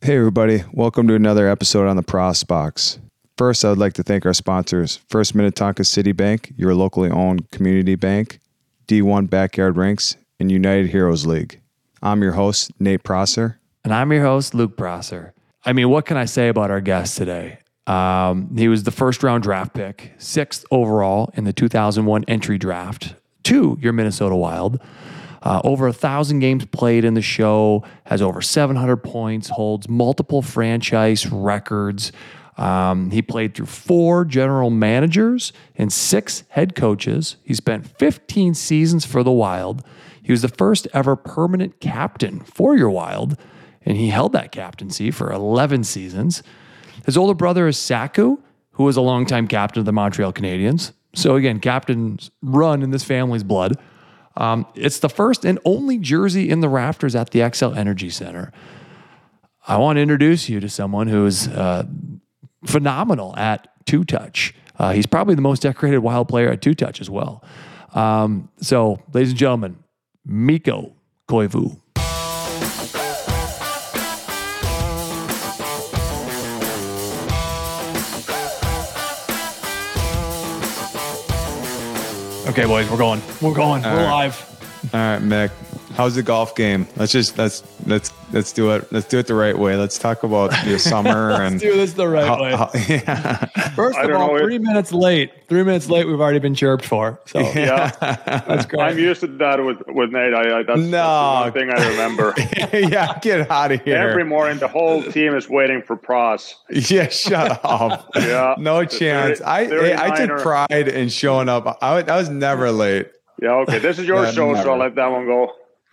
Hey everybody, welcome to another episode on the Pross Box. First, I would like to thank our sponsors, First Minnetonka City Bank, your locally owned community bank, D1 Backyard Rinks, and United Heroes League. I'm your host, Nate Prosser. And I'm your host, Luke Prosser. I mean, what can I say about our guest today? He was the first round draft pick, 6th overall in the 2001 entry draft to your Minnesota Wild. Over 1,000 games played in the show, has over 700 points, holds multiple franchise records. He played through 4 general managers and 6 head coaches. He spent 15 seasons for the Wild. He was the first ever permanent captain for your Wild, and he held that captaincy for 11 seasons. His older brother is Saku, who was a longtime captain of the Montreal Canadiens. So again, captains run in this family's blood. It's the first and only jersey in the rafters at the XL Energy Center. I want to introduce you to someone who is phenomenal at two-touch. He's probably the most decorated Wild player at two-touch as well. So, ladies and gentlemen, Mikko Koivu. Okay, boys, we're going. We're live. All right, Mick. How's the golf game? Let's do it. Let's do it the right way. Let's talk about the summer and Let's do this the right way. Yeah. First of all, 3 minutes late. 3 minutes late. We've already been chirped for. So Yeah, that's great. I'm used to that with Nate. That's the one thing I remember. Yeah, get out of here. Every morning, the whole team is waiting for Pross. Yeah, shut up. Yeah, No chance. I took pride in showing up. I was never late. Yeah, okay. This is your show, never. so I'll let that one go.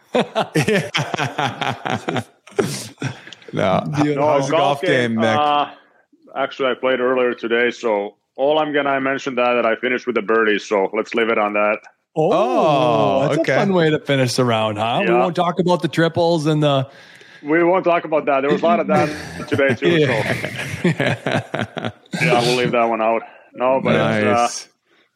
No, how's the golf game, Mick? Actually, I played earlier today, so all I'm gonna mention that I finished with the birdies. So let's leave it on that. Oh, that's okay. a fun way to finish the round, huh? Yeah. We won't talk about the triples and the... We won't talk about that. There was a lot of that today too. Yeah. So yeah, we'll leave that one out. No, but Nice.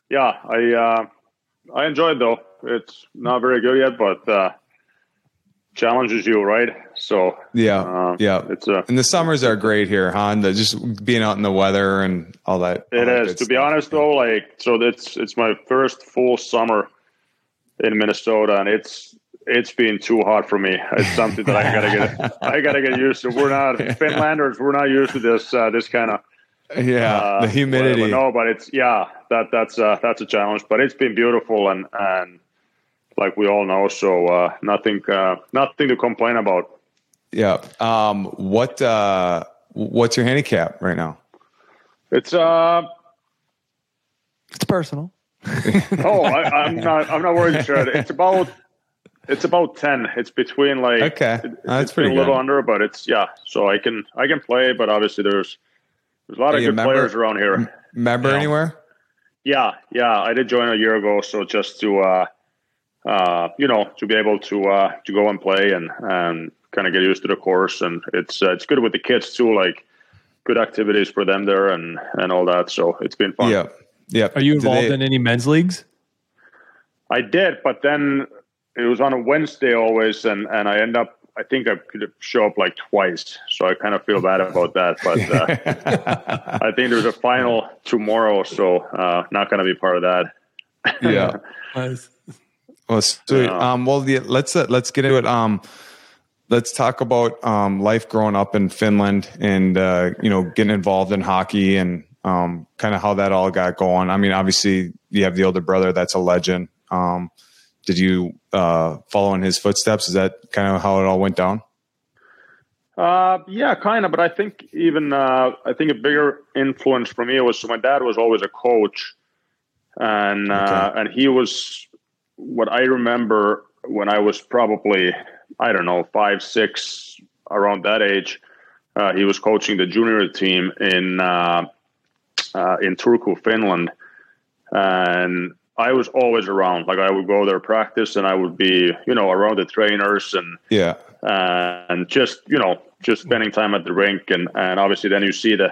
I enjoyed though. It's not very good yet, but challenges you, right? So Yeah. it's And the summers are great here, huh? And just being out in the weather and all that. it is. To be honest though, it's my first full summer in Minnesota, and it's been too hot for me. It's something that I gotta get used to. We're not Finlanders. We're not used to this kind of the humidity. No, but it's that's a challenge. But it's been beautiful and like we all know, so nothing to complain about. Yeah. What's your handicap right now? It's personal. I'm not worried to share it. It's about 10. It's between Okay. That's it's pretty a little good. under, but it's so I can play, but obviously there's a lot of good players around here. Member anywhere? Yeah, I did join a year ago, so just to to be able to go and play and kind of get used to the course, and it's good with the kids too, like good activities for them there and all that. So it's been fun. Yeah. Are you involved in any men's leagues? I did, but then it was on a Wednesday always, and I think I could show up like twice, so I kind of feel bad about that. But I think there's a final tomorrow, so not going to be part of that. Yeah. Nice. Well, sweet. Let's get into it. Let's talk about life growing up in Finland and getting involved in hockey and kind of how that all got going. I mean, obviously you have the older brother that's a legend. Did you follow in his footsteps? Is that kind of how it all went down? Yeah, kind of. But I think I think a bigger influence for me was my dad was always a coach, and he was what I remember when I was probably 5, 6, around that age. He was coaching the junior team in Turku, Finland, and I was always around. Like I would go there practice, and I would be, around the trainers and just spending time at the rink, and obviously then you see the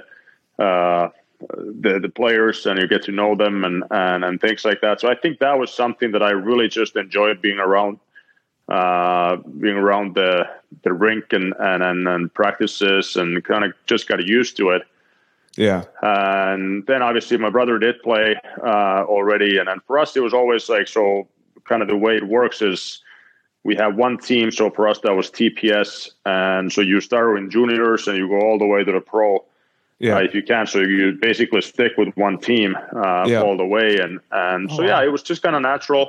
players and you get to know them and things like that. So I think that was something that I really just enjoyed being around being around the rink and practices, and kind of just got used to it. Yeah. And then obviously my brother did play already. And then for us, it was always like, so kind of the way it works is we have one team. So for us, that was TPS. And so you start in juniors and you go all the way to the pro if you can. So you basically stick with one team all the way. And so, it was just kind of natural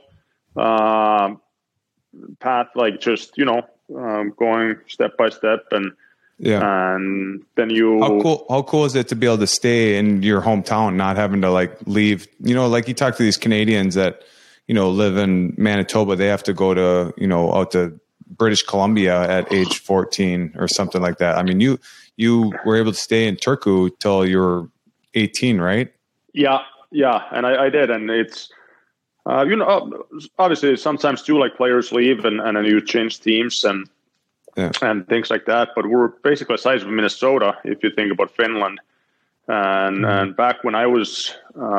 path, like just, going step by step. And then how cool is it to be able to stay in your hometown, not having to like leave, like you talk to these Canadians that, live in Manitoba, they have to go to, out to British Columbia at age 14 or something like that. I mean, you were able to stay in Turku till you were 18, right? Yeah. And I did. And it's, obviously sometimes too, like players leave and then you change teams and things like that. But we're basically the size of Minnesota, if you think about Finland. And back when I was,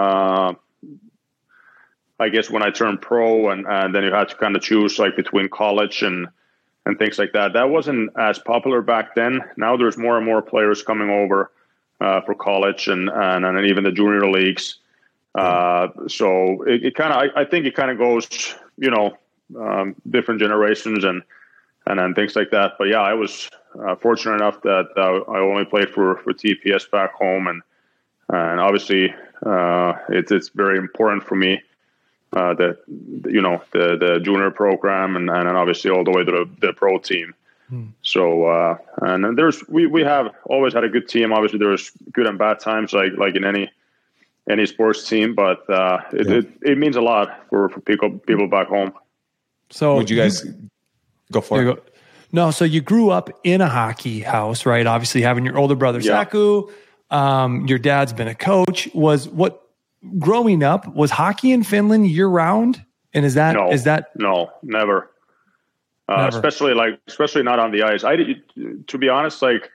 I guess when I turned pro and then you had to kind of choose like between college and things like that. That wasn't as popular back then. Now there's more and more players coming over for college and even the junior leagues. So it kind of, I think it kind of goes, different generations and then things like that. But I was fortunate enough that I only played for TPS back home, and obviously it's very important for me the junior program and obviously all the way to the pro team. So and then we have always had a good team. Obviously there's good and bad times like in any sports team, but it means a lot for people back home. So would you guys go for it? No, so you grew up in a hockey house, right? Obviously having your older brother, Saku, your dad's been a coach. Growing up, was hockey in Finland year round? And is that no, never. Especially not on the ice. To be honest, like,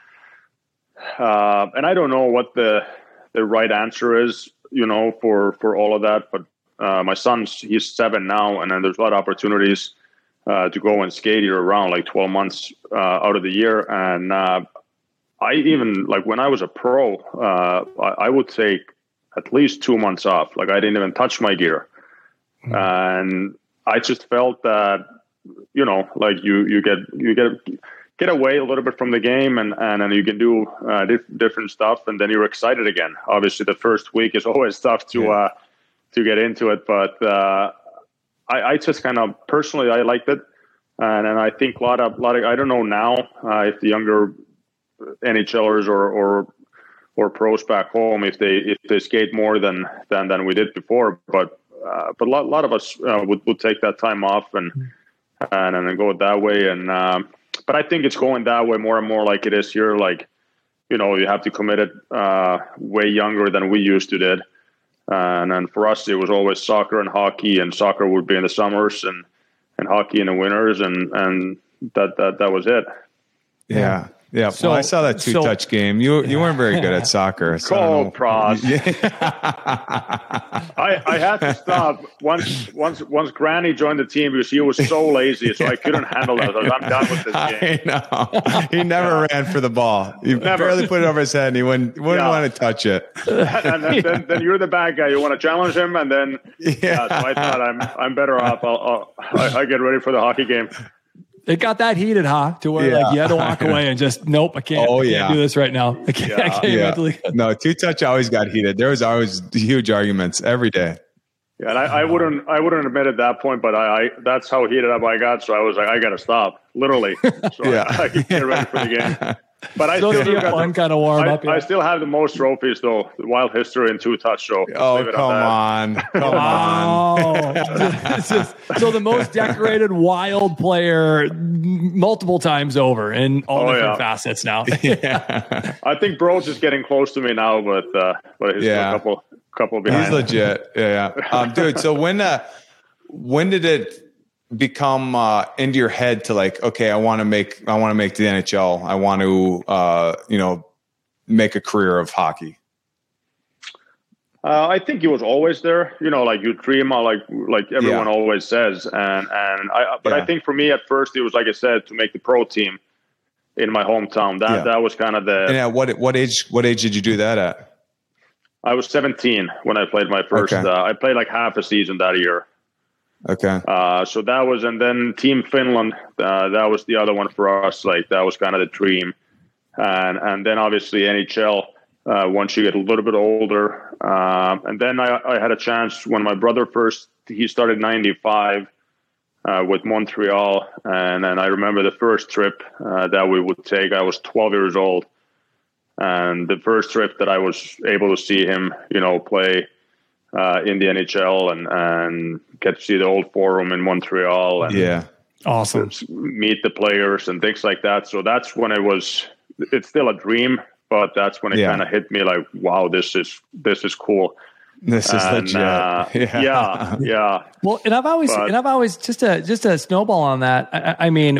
and I don't know what the right answer is, for all of that, but my he's 7 now, and then there's a lot of opportunities to go and skate year around, like 12 months out of the year. And I even, like when I was a pro, I would take at least 2 months off. Like I didn't even touch my gear. And I just felt that, like you get away a little bit from the game and then you can do different stuff, and then you're excited again. Obviously the first week is always tough to get into it, but I just kind of personally, I liked it. And I think a lot of, I don't know now if the younger NHLers or pros back home, if they skate more than we did before, but a lot of us would take that time off and then go that way. And but I think it's going that way more and more, like it is here. Like you have to commit it way younger than we used to did. And then for us, it was always soccer and hockey, and soccer would be in the summers and hockey in the winters, and that was it. Yeah. Yeah, so, I saw that two-touch game. You weren't very good at soccer. So Pras. I had to stop once Granny joined the team because he was so lazy, so I couldn't handle that. I'm done with this game. I know. He never ran for the ball. He barely put it over his head, and he wouldn't want to touch it. And then you're the bad guy. You want to challenge him, and then so I thought I'm better off. I get ready for the hockey game. It got that heated, to where like you had to walk away and just nope, I can't do this right now. I can't mentally. No, two-touch always got heated. There was always huge arguments every day. Yeah, and I wouldn't admit at that point, but I that's how heated up I got. So I was like, I got to stop, literally. So I could get ready for the game. But I still do fun kind of warm up. I still have the most trophies though. The Wild History and two-touch show. Come on. So the most decorated Wild player multiple times over in all different facets now. I think Bro's is getting close to me now, but he's a couple behind. He's legit. Yeah. Dude, so when did it become into your head to like, okay, I want to make the NHL. I want to make a career of hockey? I think he was always there, like you dream, like everyone always says. But I think for me at first, it was, like I said, to make the pro team in my hometown. That was kind of the. And at what age did you do that at? I was 17 when I played my first. Okay. I played like half a season that year. Okay. So that was, and then Team Finland, that was the other one for us. Like that was kind of the dream, and then obviously NHL. Once you get a little bit older, and then I had a chance when my brother he started 95 with Montreal, and I remember the first trip that we would take. I was 12 years old, and the first trip that I was able to see him, play in the NHL and get to see the old Forum in Montreal, and awesome, meet the players and things like that. So that's when it's still a dream. But that's when it kind of hit me like, wow, this is cool. This is legit. Yeah. Well, and I've always just a snowball on that. I mean,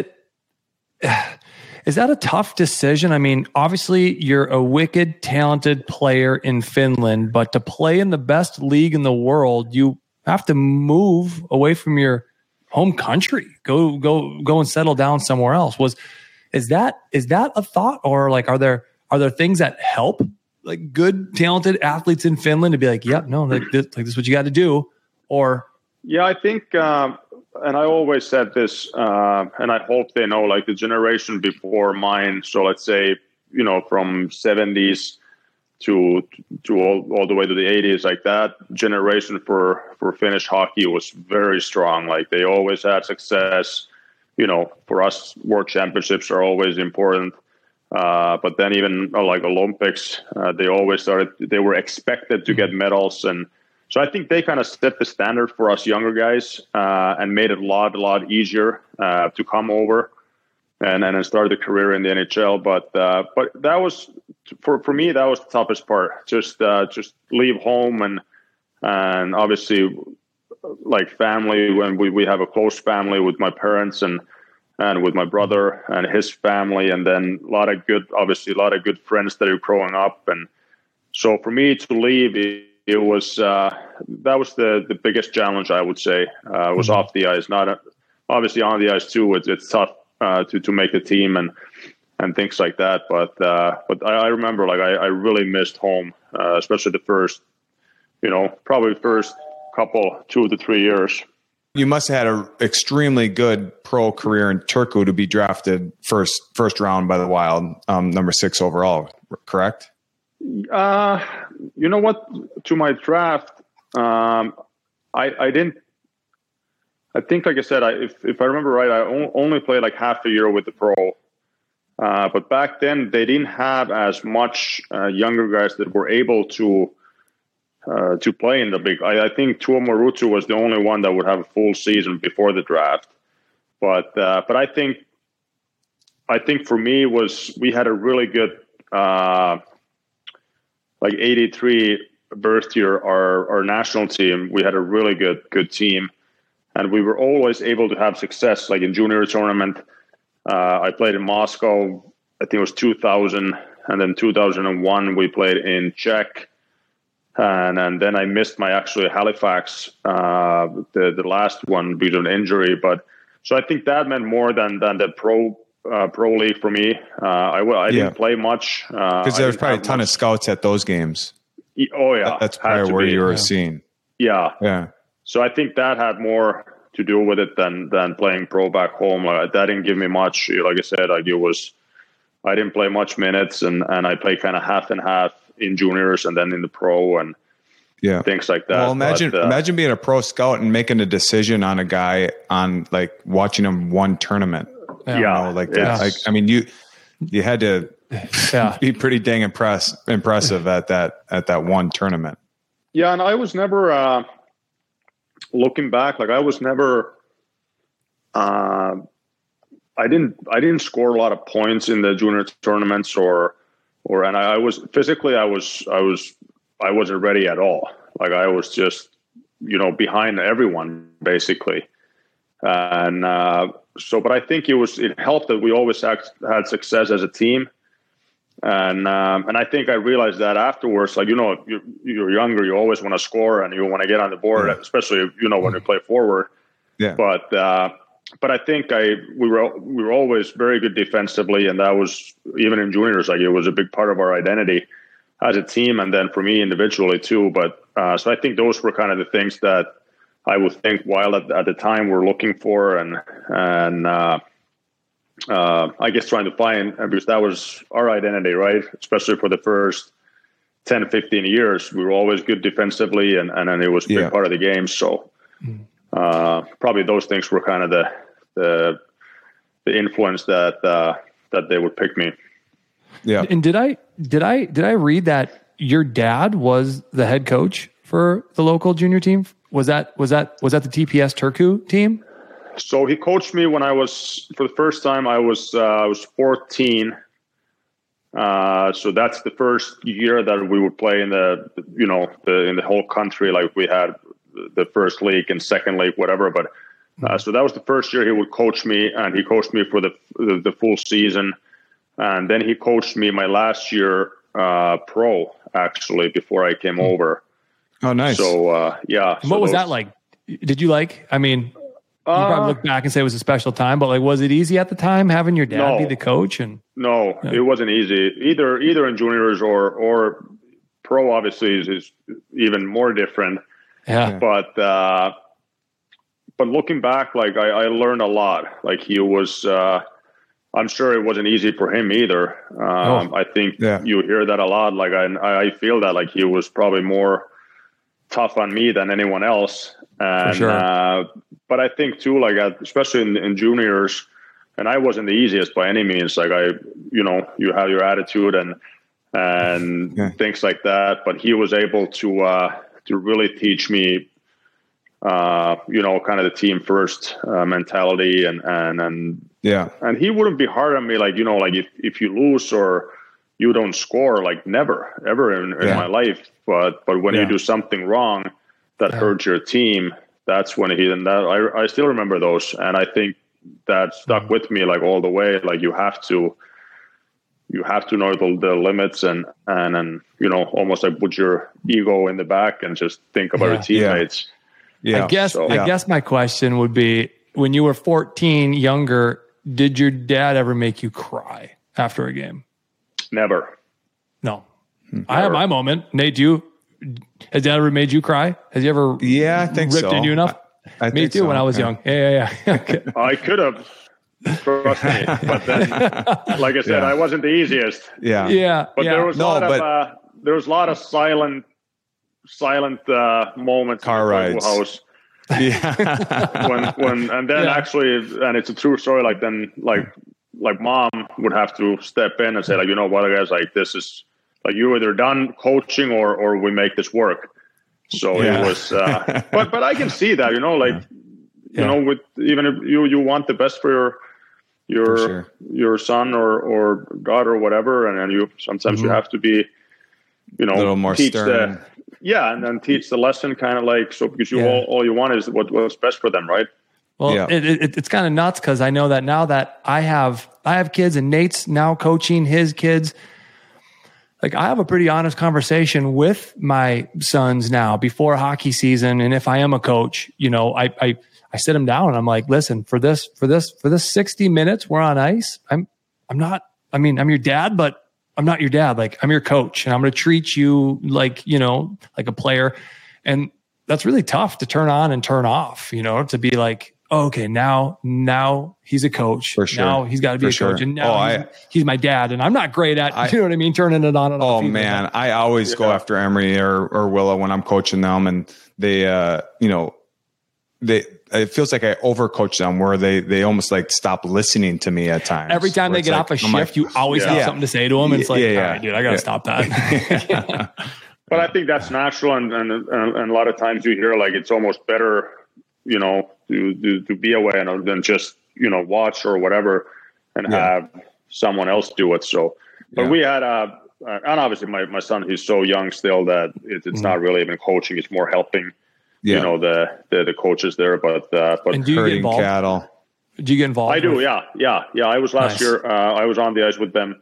is that a tough decision? I mean, obviously you're a wicked talented player in Finland, but to play in the best league in the world, you have to move away from your home country, go and settle down somewhere else. Is that a thought, or like, are there things that help like good, talented athletes in Finland to be like, yeah, no, this is what you got to do? Or I think, and I always said this, and I hope they know, like the generation before mine. So let's say, from 70s to all the way to the 80s, like that generation for Finnish hockey was very strong. Like they always had success. For us, world championships are always important. But then even like Olympics, they were expected to get medals. And so I think they kind of set the standard for us younger guys and made it a lot easier to come over and start the career in the NHL. But that was, for me, that was the toughest part. Just leave home and obviously like family, when we have a close family with my parents and with my brother and his family, and then a lot of good friends that are growing up. And so for me to leave, it was that was the biggest challenge, I would say. Was off the ice, not obviously on the ice too. It's tough to make the team and things like that. But I remember like I really missed home, especially the first, probably first couple 2 to 3 years. You must have had an extremely good pro career in Turku to be drafted first round by the Wild, number 6 overall, correct? You know what? To my draft, I didn't. I think, like I said, if I remember right, I only played like half a year with the pro. But back then, they didn't have as much younger guys that were able to play in the big. I think Tuomo Ruutu was the only one that would have a full season before the draft. But I think for me we had a really good like 83 birth year. Our national team, we had a really good team, and we were always able to have success. Like in junior tournament, I played in Moscow. I think it was 2000, and then 2001 we played in Czech. And then I missed my actually Halifax, the last one because of an injury. But so I think that meant more than the pro league for me. I didn't play much because there was probably a ton of scouts at those games. Oh yeah, that's probably where you were seen. Yeah. So I think that had more to do with it than playing pro back home. Like, that didn't give me much. Like I said, I didn't play much minutes, and I played kind of half and half in juniors and then in the pro and things like that. Well, imagine being a pro scout and making a decision on a guy on like watching him one tournament. I mean, you had to be pretty dang impressive at that one tournament. Yeah. And I was never, looking back, like I was never, I didn't score a lot of points in the junior tournaments and I was physically, I wasn't ready at all. Like I was just, behind everyone basically. And but I think it helped that we always had success as a team. And I think I realized that afterwards, like, you're younger, you always want to score and you want to get on the board, especially, when you play forward. Yeah. But I think we were always very good defensively, and that was even in juniors, like, it was a big part of our identity as a team, and then for me individually too. But so I think those were kind of the things that I would think while at the time we're looking for, and I guess trying to find, because that was our identity, right? Especially for the first 10, 15 years, we were always good defensively, and then it was a big part of the game. So probably those things were kind of the influence that they would pick me. Yeah. And did I read that your dad was the head coach for the local junior team? Was that the TPS Turku team? So he coached me when for the first time, I was 14. So that's the first year that we would play in in the whole country. Like, we had the first league and second league, whatever. But so that was the first year he would coach me, and he coached me for the full season. And then he coached me my last year pro, actually, before I came over. Oh, nice. So, yeah. And what was that like? Did you like, I mean, you probably look back and say it was a special time, but like, was it easy at the time having your dad be the coach? No, it wasn't easy either in juniors or pro. Obviously is even more different. Yeah. But looking back, like, I learned a lot. Like, he was, I'm sure it wasn't easy for him either. I think you hear that a lot. Like, I feel that, like, he was probably more tough on me than anyone else. And, for sure. But I think too, like, especially in juniors, and I wasn't the easiest by any means. Like, you have your attitude and things like that. But he was able to really teach me, kind of the team first mentality, and he wouldn't be hard on me. Like, like if you lose or you don't score, like, never ever in my life. But when you do something wrong that hurts your team, that's when I still remember those. And I think that stuck with me, like, all the way. Like, you have to know the limits and almost like put your ego in the back and just think about your teammates. I guess my question would be, when you were 14, younger, did your dad ever make you cry after a game? Never. No. Never. I have my moment. Nate, has dad ever made you cry? Has he ever I think ripped in you enough? I Me too, when I was young. Yeah. Okay. I could have. Trust me. But then, like I said, I wasn't the easiest. Yeah. But there was a lot of silent moments. Car rides. House. Yeah. when and then actually, and it's a true story. Like, then like mom would have to step in and say, like, what, guys, like, this is, like, you're either done coaching or we make this work. So it was, but I can see that, with, even if you want the best for your son or daughter or whatever, and then you sometimes you have to be, a little more stern. And then teach the lesson, kind of like, so, because all you want is what's best for them, right? Well, it's kind of nuts, because I know that now that I have kids, and Nate's now coaching his kids. Like, I have a pretty honest conversation with my sons now before hockey season. And if I am a coach, I sit them down and I'm like, listen, for this 60 minutes we're on ice, I'm your dad, but I'm not your dad. Like, I'm your coach, and I'm going to treat you like, like a player. And that's really tough to turn on and turn off, to be like, oh, okay, now he's a coach. For sure. Now he's got to be a coach. And now he's my dad. And I'm not great at, you know what I mean, turning it on and off. Oh, man. I always go after Emery or Willa when I'm coaching them. And they, it feels like I overcoach them, where they almost like stop listening to me at times. Every time they get off a shift, you always have something to say to them. It's like, all right, dude, I got to stop that. But I think that's natural. And a lot of times you hear, like, it's almost better, to be away and than just, watch or whatever and have someone else do it. So, but we had, and obviously my son, he's so young still that it's not really even coaching. It's more helping, the coaches there. But and do you herding cattle. Do you get involved? I do. Yeah. I was last year, I was on the ice with them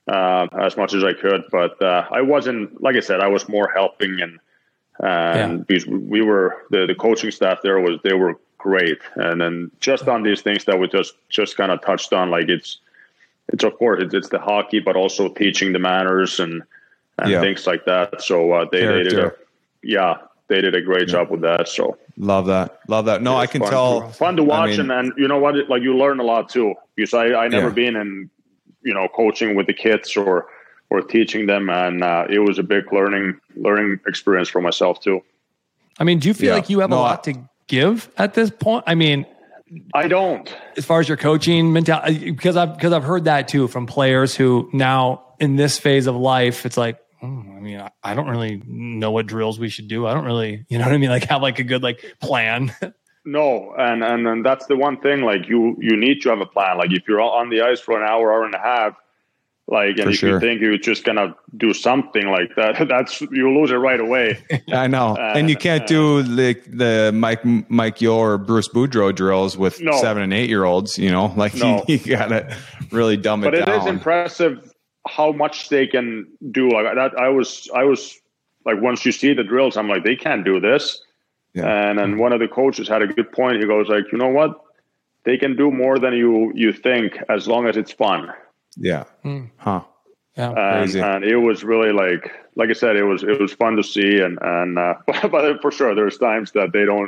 as much as I could. But I wasn't, like I said, I was more helping, and because we were the coaching staff there they were great. And then just on these things that we just kind of touched on, like it's of course it's the hockey, but also teaching the manners and things like that. So they did a great job with that. So love that. No, I can tell. Fun to watch, and you know what? Like you learn a lot too, because I never been in, coaching with the kids or teaching them, and it was a big learning experience for myself too. I mean, do you feel like you have a lot to give at this point? I mean, I don't. As far as your coaching mentality, because I've heard that too from players who now in this phase of life, it's like, I mean, I don't really know what drills we should do. I don't really, you know what I mean? Like have like a good plan. No. And that's the one thing, like you need to have a plan. Like if you're on the ice for an hour and a half, like, and if you think you're just going to do something like that, you lose it right away. I know. And you can't do the Mike Yeo or Bruce Boudreau drills with 7 and 8 year olds, you got to really dumb it down. But it is impressive how much they can do like that. I was like, once you see the drills, I'm like, they can't do this. Yeah. And then one of the coaches had a good point. He goes like, you know what? They can do more than you think, as long as it's fun. Yeah. Huh. Yeah. Crazy. And it was really like I said, it was fun to see. But for sure, there's times that they don't,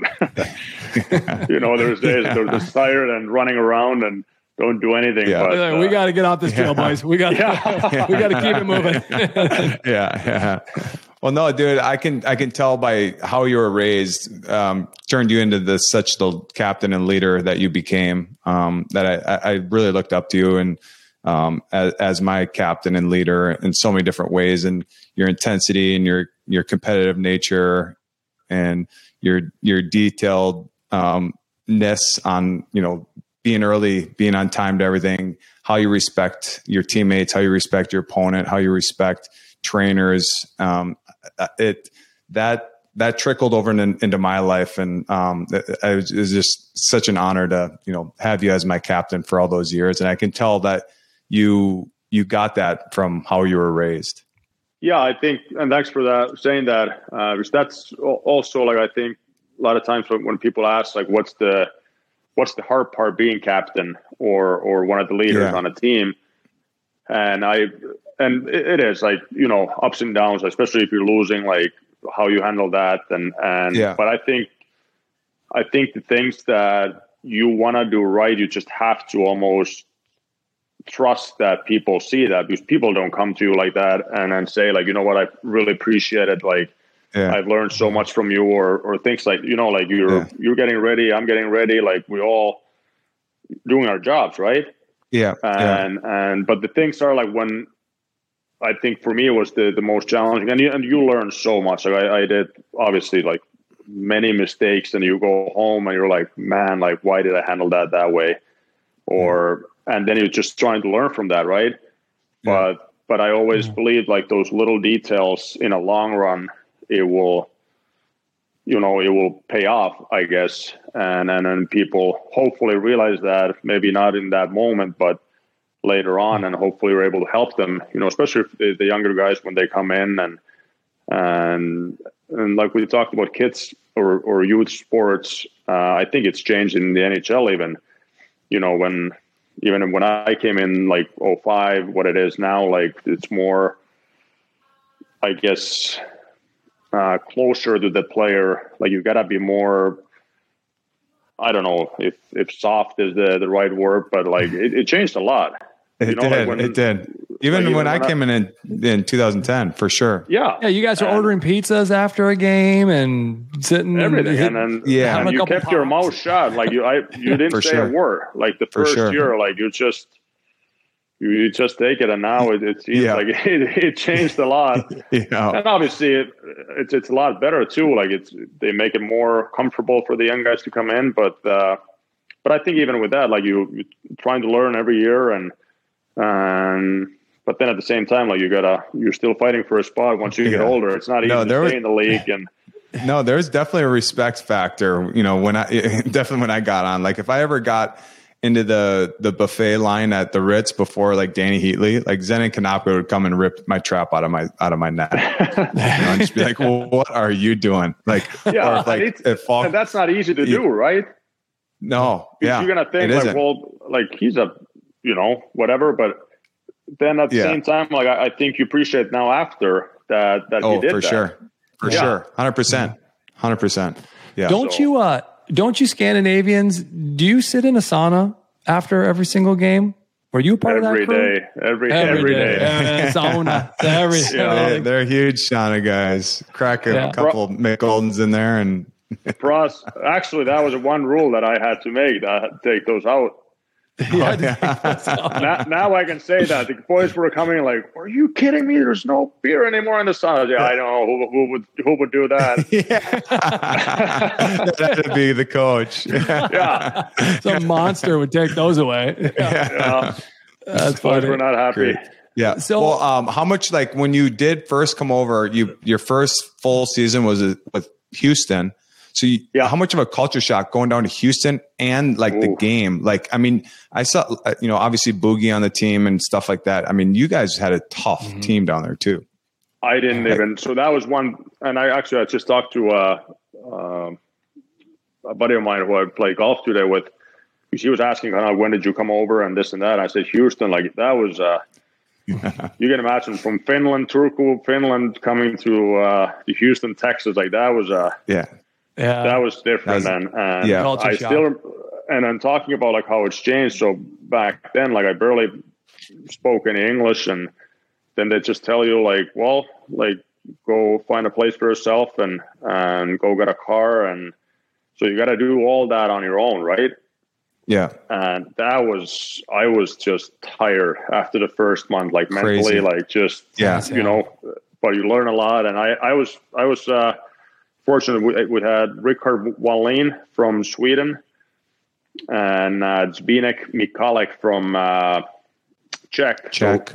there's days they're just tired and running around and don't do anything. Yeah. But, we got to get off this drill, boys. We got to keep it moving. Yeah. Well, no, dude, I can tell by how you were raised, turned you into such the captain and leader that you became, that I really looked up to you and, as my captain and leader in so many different ways, and your intensity and your competitive nature and your detailedness on, being early, being on time to everything, how you respect your teammates, how you respect your opponent, how you respect trainers. That trickled over into my life. And, it was just such an honor to, have you as my captain for all those years. And I can tell that you got that from how you were raised. Yeah, I think, and thanks for saying that, because that's also like, I think a lot of times when people ask like, what's the hard part being captain or one of the leaders on a team? And it is like, ups and downs, especially if you're losing, like how you handle that. But I think the things that you want to do right, you just have to almost trust that people see that, because people don't come to you like that and then say like, you know what, I really appreciate it. Like I've learned so much from you or things like, like you're getting ready. I'm getting ready. Like we all doing our jobs. Right. Yeah. But the things are like, when I think for me it was the most challenging, and you learn so much. Like I did obviously like many mistakes, and you go home and you're like, man, like why did I handle that way? And then you're just trying to learn from that, right? Yeah. But I always believe like those little details in a long run, it will pay off, I guess. And then people hopefully realize that, maybe not in that moment, but later on, and hopefully we're able to help them, especially if the younger guys, when they come in and like we talked about kids or youth sports, I think it's changed in the NHL even, when I came in like 2005, what it is now, like it's more, I guess, closer to the player. Like you gotta be more, I don't know if soft is the right word, but like it changed a lot. It did. Even when I came in 2010, for sure. Yeah. Yeah. You guys are ordering pizzas after a game and sitting everything, and you kept your mouth shut. Like you didn't say a word. Like the first year, like you just take it, and now it seems like it changed a lot. And obviously it's a lot better too. Like they make it more comfortable for the young guys to come in, but I think even with that, like you're trying to learn every year, but then at the same time, like you're still fighting for a spot once you get older. It's not easy to stay in the league. And no, there's definitely a respect factor. When I got on, like if I ever got into the buffet line at the Ritz before like Danny Heatley, like Zenon Konopka would come and rip my trap out of my net. And just be like, well, what are you doing? Like, yeah, and that's not easy to do, right? No, yeah. You're gonna think like, well, like he's a, whatever, but then at the same time, like I think you appreciate now after that he did for that. For sure. 100%. Yeah. Don't you Scandinavians, do you sit in a sauna after every single game? Were you a part of that crew? Every day. Sauna. They're huge sauna guys. Crack a couple Mick Goldens in there. And for us, actually, that was one rule that I had to make, that I had to take those out. Now I can say that. The boys were coming like, are you kidding me? There's no beer anymore in the sauna. Yeah, I know. Who would do that? That had to be the coach. Yeah. Some monster would take those away. Yeah. That's funny. We're not happy. Great. Yeah. So, how much, like, when you did first come over, your first full season was with Houston. So how much of a culture shock going down to Houston and like the game? Like, I mean, I saw, obviously Boogie on the team and stuff like that. I mean, you guys had a tough team down there too. I didn't even, so that was one. And I just talked to a buddy of mine who I play golf today with. She was asking, when did you come over and this and that? I said, Houston, like that was, you can imagine from Turku, Finland coming to Houston, Texas, like that was, that was different. And I still, and I'm talking about like how it's changed. So back then, like I barely spoke any English, and then they just tell you like, well, like go find a place for yourself and go get a car. And so you got to do all that on your own. Right. Yeah. And I was just tired after the first month, like mentally, crazy. Like just, but you learn a lot. And I was fortunate. We had Rickard Wallin from Sweden and Zbigniew Mikalek from Czech.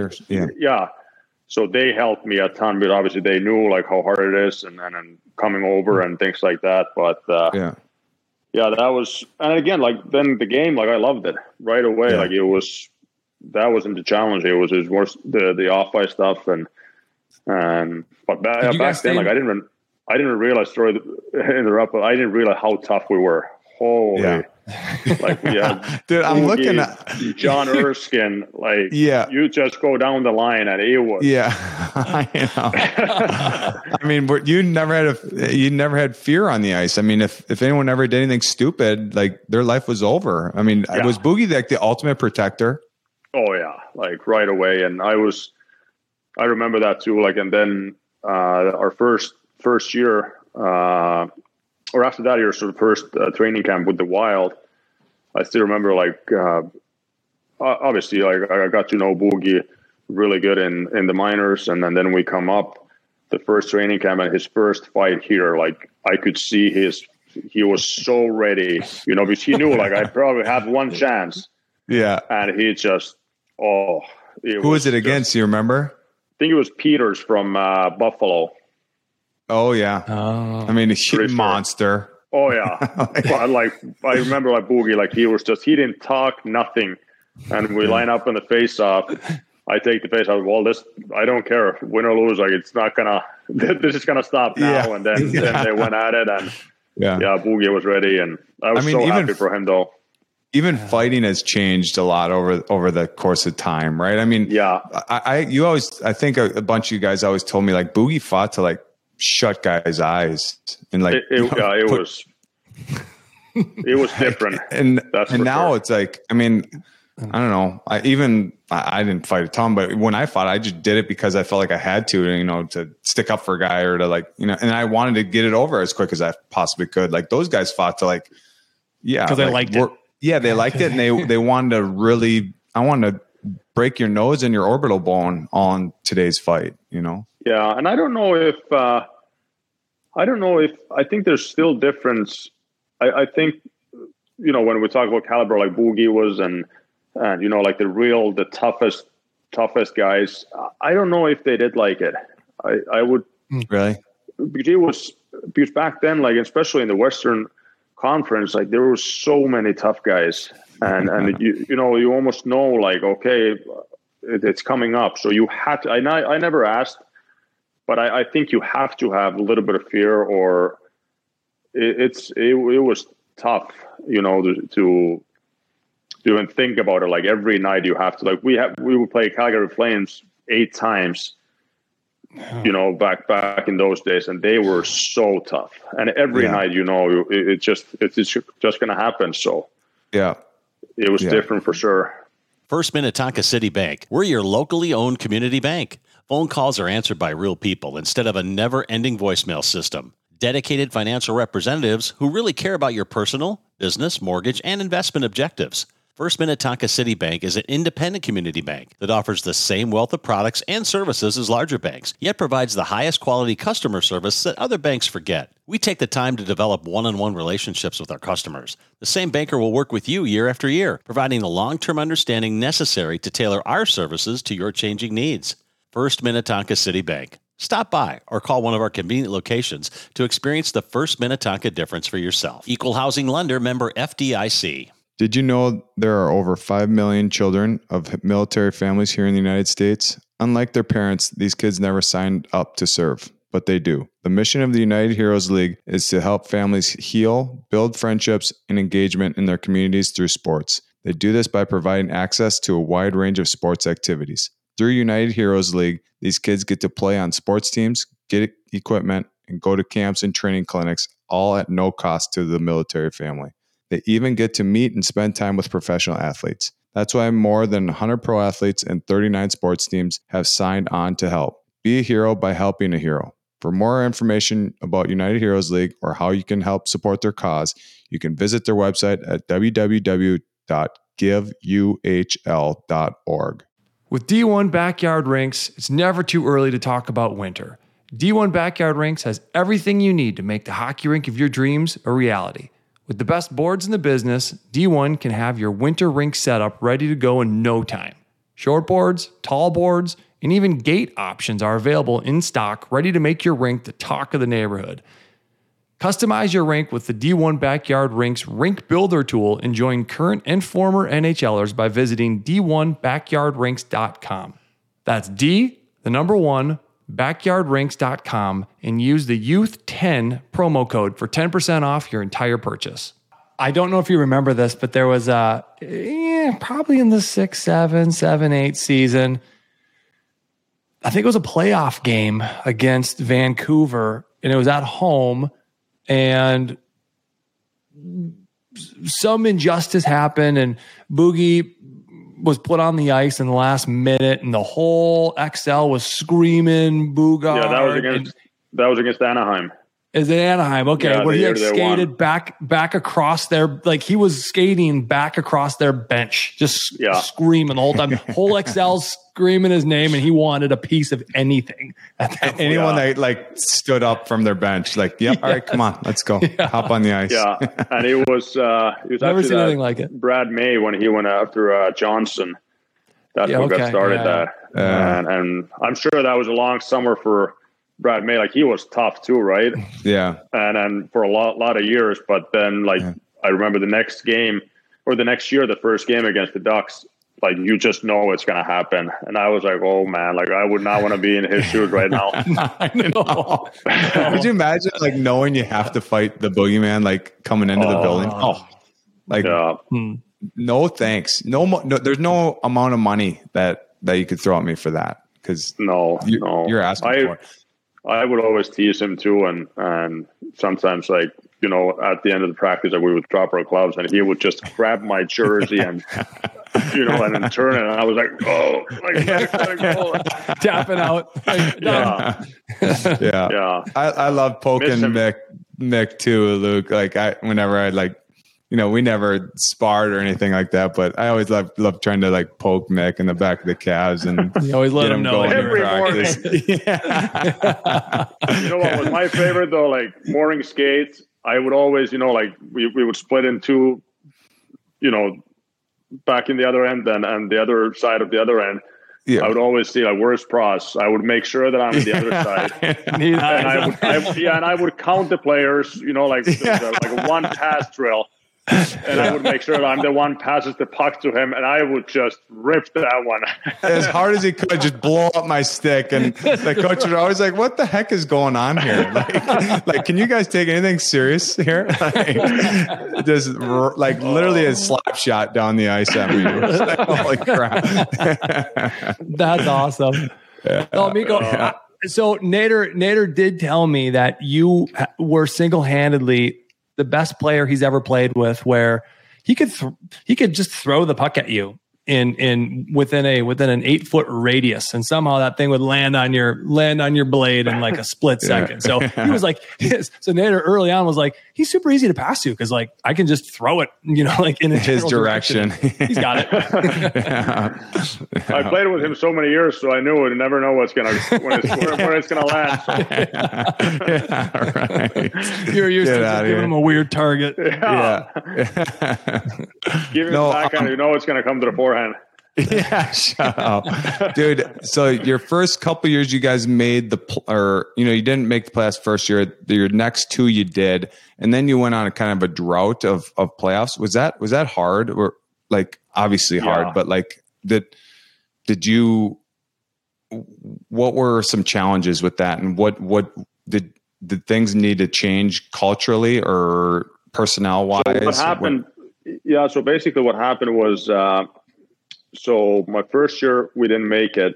So they helped me a ton, but obviously they knew like how hard it is and coming over and things like that. But that was, and again, like then the game, like I loved it right away. Yeah. Like that wasn't the challenge. It was more the off ice stuff but back then, like I didn't realize, sorry to interrupt, but I didn't realize how tough we were. Holy, like we had dude, I'm looking at John Erskine, like you just go down the line and it was I know. I mean, you never had fear on the ice. I mean, if anyone ever did anything stupid, like their life was over. I mean, was Boogie like the ultimate protector? Oh yeah, like right away. And I remember that too. Like, and then our first year, or after that year, so the first training camp with the Wild, I still remember like, obviously like I got to know Boogie really good in the minors. And then we come up the first training camp and his first fight here, like I could see he was so ready, because he knew like I probably have one chance. Yeah. And he just, who was it against? You remember? I think it was Peters from Buffalo. Oh yeah. I mean, a monster. Oh yeah. But like I remember like Boogie, like he didn't talk, nothing. And we line up in the face off. I take the face off. Well, I don't care, win or lose. Like it's not gonna. This is gonna stop now. Yeah. And then they went at it, and Boogie was ready, and I was so happy for him though. Even fighting has changed a lot over the course of time, right? I mean, I think a bunch of you guys always told me like Boogie fought to like shut guys' eyes and like it was different. And now it's like, I mean, I don't know. I didn't fight a ton, but when I fought, I just did it because I felt like I had to stick up for a guy or to like, and I wanted to get it over as quick as I possibly could. Like those guys fought to like, because they liked it. Yeah, they liked it, and they wanted to really. I wanted to break your nose and your orbital bone on today's fight. Yeah, and I don't know if I think there's still difference. I think when we talk about caliber like Boogie was and like the toughest guys. I don't know if they did like it. I would really because back then, like especially in the Western Conference, like there were so many tough guys and you almost know, like, okay, it's coming up. So you had to, I never asked, but I think you have to have a little bit of fear, or it was tough, to even think about it. Like every night you have to, like, we would play Calgary Flames 8 times, back in those days, and they were so tough. And every night, it's just going to happen. So yeah, it was different for sure. First Minnetonka City Bank. We're your locally owned community bank. Phone calls are answered by real people instead of a never-ending voicemail system. Dedicated financial representatives who really care about your personal, business, mortgage, and investment objectives. First Minnetonka City Bank is an independent community bank that offers the same wealth of products and services as larger banks, yet provides the highest quality customer service that other banks forget. We take the time to develop one-on-one relationships with our customers. The same banker will work with you year after year, providing the long-term understanding necessary to tailor our services to your changing needs. First Minnetonka City Bank. Stop by or call one of our convenient locations to experience the First Minnetonka difference for yourself. Equal Housing Lender, member FDIC. Did you know there are over 5 million children of military families here in the United States? Unlike their parents, these kids never signed up to serve, but they do. The mission of the United Heroes League is to help families heal, build friendships, and engagement in their communities through sports. They do this by providing access to a wide range of sports activities. Through United Heroes League, these kids get to play on sports teams, get equipment, and go to camps and training clinics, all at no cost to the military family. They even get to meet and spend time with professional athletes. That's why more than 100 pro athletes and 39 sports teams have signed on to help. Be a hero by helping a hero. For more information about United Heroes League or how you can help support their cause, you can visit their website at www.giveuhl.org. With D1 Backyard Rinks, it's never too early to talk about winter. D1 Backyard Rinks has everything you need to make the hockey rink of your dreams a reality. With the best boards in the business, D1 can have your winter rink setup ready to go in no time. Short boards, tall boards, and even gate options are available in stock, ready to make your rink the talk of the neighborhood. Customize your rink with the D1 Backyard Rinks Rink Builder tool and join current and former NHLers by visiting d1backyardrinks.com. That's D1, backyardrinks.com, and use the Youth10 promo code for 10% off your entire purchase. I don't know if you remember this, but there was probably in the 6, 7, 8 season, I think it was a playoff game against Vancouver, and it was at home, and some injustice happened, and Boogie was put on the ice in the last minute, and the whole XL was screaming Boogar. Yeah, that was against Anaheim. Is it Anaheim? Okay, yeah, where he like skated back across their, like he was skating back across their bench, just screaming the whole time. Whole XL screaming his name, and he wanted a piece of anything. Anyone that like stood up from their bench, like, all right, come on, let's go, hop on the ice. Yeah, and it was never seen anything like it. Brad May, when he went after Johnson, that's what got started that, and I'm sure that was a long summer for Brad May. Like, he was tough too, right? Yeah. And for a lot of years, but then I remember the next game or the next year, the first game against the Ducks, like, you just know it's going to happen. And I was like, oh man, like, I would not want to be in his shoes right now. I know. Could you imagine like knowing you have to fight the boogeyman, like coming into the building? No, thanks. No, there's no amount of money that you could throw at me for that. Cause you're asking for it. I would always tease him too, and sometimes, like, you know, at the end of the practice, we would drop our gloves, and he would just grab my jersey and, you know, and then turn it, and I was like, oh, like, tapping out. Yeah. I love poking Mick too, Luke. Like, whenever I like, you know, we never sparred or anything like that, but I always love trying to like poke Mick in the back of the calves and you always let him know every morning. You know what was my favorite though? Like, morning skates. I would always, you know, like we would split into, you know, back in the other end and the other side of the other end. Yeah. I would always see, like, where's Pross? I would make sure that I'm on the other side. And I would count the players, you know, like a one pass drill. And I would make sure that I'm the one passes the puck to him, and I would just rip that one as hard as he could, just blow up my stick. And the coach would always like, "What the heck is going on here? Like, can you guys take anything serious here?" Like, just like literally a slap shot down the ice at me. Like, holy crap! That's awesome. Yeah. Oh, Mikko. Yeah. So Nader did tell me that you were single-handedly the best player he's ever played with, where he could just throw the puck at you within an 8-foot radius, and somehow that thing would land on your blade in like a split second. So he was like, so Nader early on was like, he's super easy to pass to because like I can just throw it, like in his direction. He's got it. I played with him so many years, so I knew I'd never know where it's gonna land. So. Right. You're used to giving him a weird target. Yeah. Give him backhand, it's gonna come to the forehand. Yeah, shut up, dude. So your first couple years, you guys made you didn't make the playoffs first year. Your next two, you did, and then you went on a kind of a drought of playoffs. Was that hard, or like obviously hard, but like did you? What were some challenges with that, and what did things need to change culturally or personnel wise? So what happened? So basically, what happened was. So my first year, we didn't make it.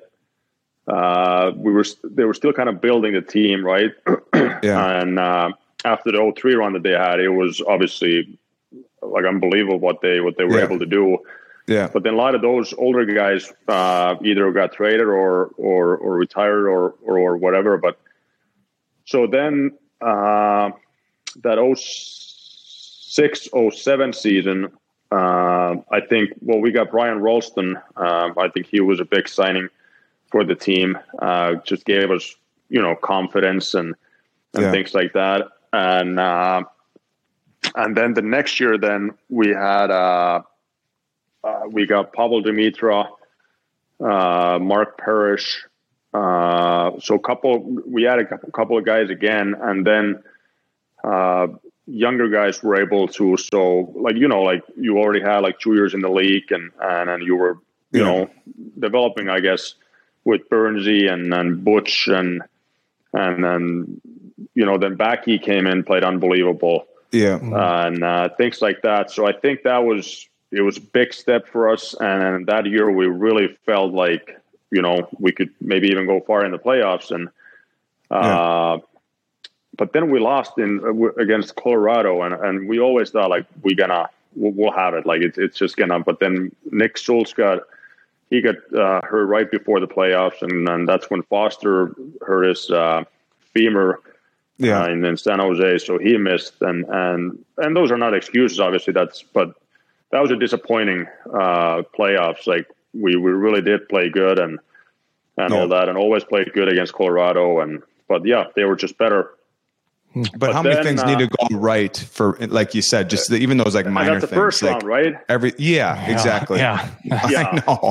They were still kind of building the team, right? Yeah. And after the 03 run that they had, it was obviously like unbelievable what they were able to do. Yeah. But then a lot of those older guys either got traded or retired or whatever. But so then that 06-07 season. I think, we got Brian Rolston. I think he was a big signing for the team. Just gave us, confidence and things like that. And then the next year, then we had, we got Pavel Dimitra, Mark Parrish. We had a couple of guys again, and then, younger guys were able to, so like you already had like 2 years in the league and you were developing, I guess, with Bernsey and Butch and then then Backy came in, played unbelievable, and things like that. So I think it was a big step for us, and that year we really felt like we could maybe even go far in the playoffs, and but then we lost against Colorado, and we always thought like we'll have it, like it's just gonna. But then Nick Schultz got hurt right before the playoffs, and that's when Foster hurt his femur in San Jose, so he missed. And those are not excuses, obviously. But that was a disappointing playoffs. Like we really did play good and all that, and always played good against Colorado. But they were just better. But how many things need to go right for, like you said, just even those like minor that's the things. First round, right? Exactly. Yeah. I know.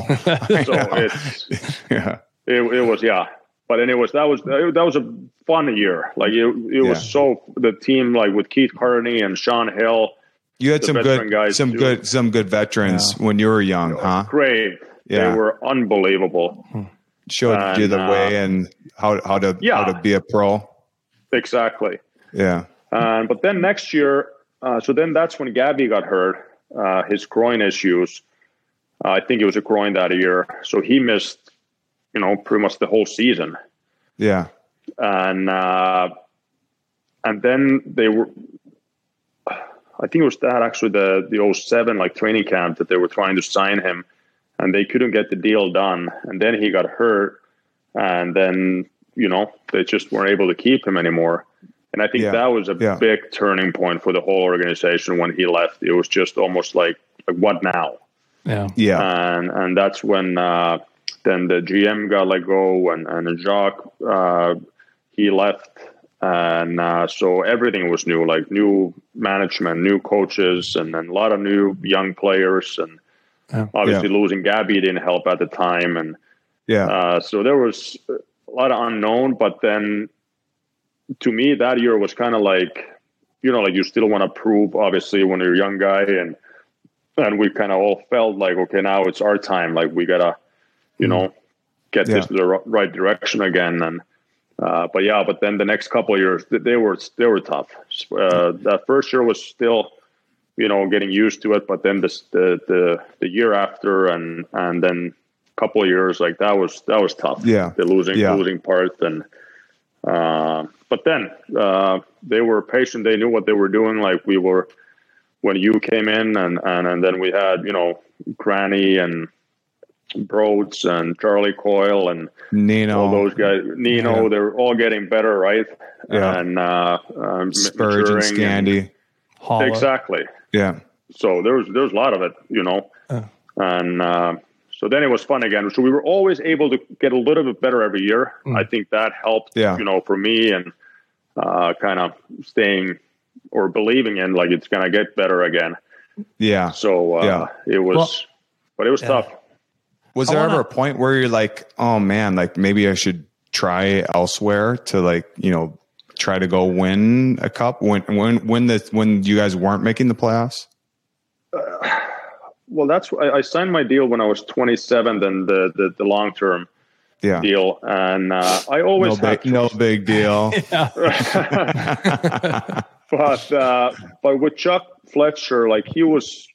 It was. But anyways, that was a fun year. Like it was so, the team, like with Keith Carney and Sean Hill. You had some good veterans when you were young, huh? Great. Yeah. They were unbelievable. Showed you the way and how to be a pro. Exactly. Yeah. But then next year, so then that's when Gabby got hurt, his groin issues. I think it was a groin that year. So he missed, pretty much the whole season. Yeah. And then they were, I think it was that actually the 07 like training camp that they were trying to sign him, and they couldn't get the deal done. And then he got hurt, and then, they just weren't able to keep him anymore. And I think that was a big turning point for the whole organization when he left. It was just almost like what now? Yeah. Yeah. And that's when then the GM got let go and Jacques, he left. And so everything was new, like new management, new coaches, and then a lot of new young players. And obviously losing Gabby didn't help at the time. And so there was a lot of unknown, but then to me that year was kind of like, like you still want to prove, obviously, when you're a young guy, and we kind of all felt like, okay, now it's our time. Like we gotta, get this to the right direction again. And but then the next couple of years, they were tough. That first year was still, getting used to it. But then the year after, and then a couple of years, like that was tough. Yeah, the losing part. And but then they were patient. They knew what they were doing. Like we were when you came in, and then we had Granny and Broads and Charlie Coyle and Nino, all those guys. Nino, they're all getting better, right? Yeah. And Spurge and Scandy. Exactly. Yeah. So there's a lot of it, and so then it was fun again. So we were always able to get a little bit better every year. I think that helped, for me, and kind of staying or believing in like it's gonna get better again. Yeah. So it was, but it was tough. Was there ever a point where you're like, oh man, like maybe I should try elsewhere to like, try to go win a cup when you guys weren't making the playoffs? Well, I signed my deal when I was 27, then the long-term deal. And I always no big deal. But with Chuck Fletcher, like he was